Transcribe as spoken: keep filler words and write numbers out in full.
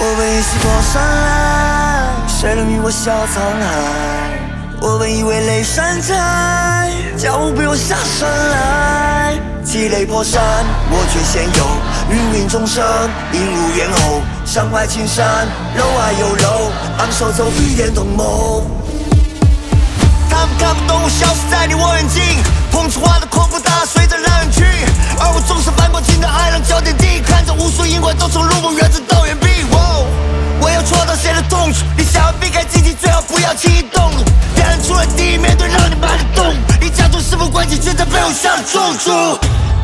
我本已是过山来，谁能与我笑沧海？我本以为雷山在，叫我不用下山来。积雷破山，我却先有。芸芸众生，映入眼后。山外青山，楼外有楼，昂首走，一点同谋。他们看不懂我消失在你我眼睛，碰出花的扩不大，随着浪远去。而我纵身翻过惊涛骇浪脚点地，看着无数阴怪都从入梦原子到远壁。我要戳到谁的痛处？你想要避开荆棘，最好不要轻易动怒。两人出了第一面对，让你埋了洞。你假装事不关己，却在背后下了重注。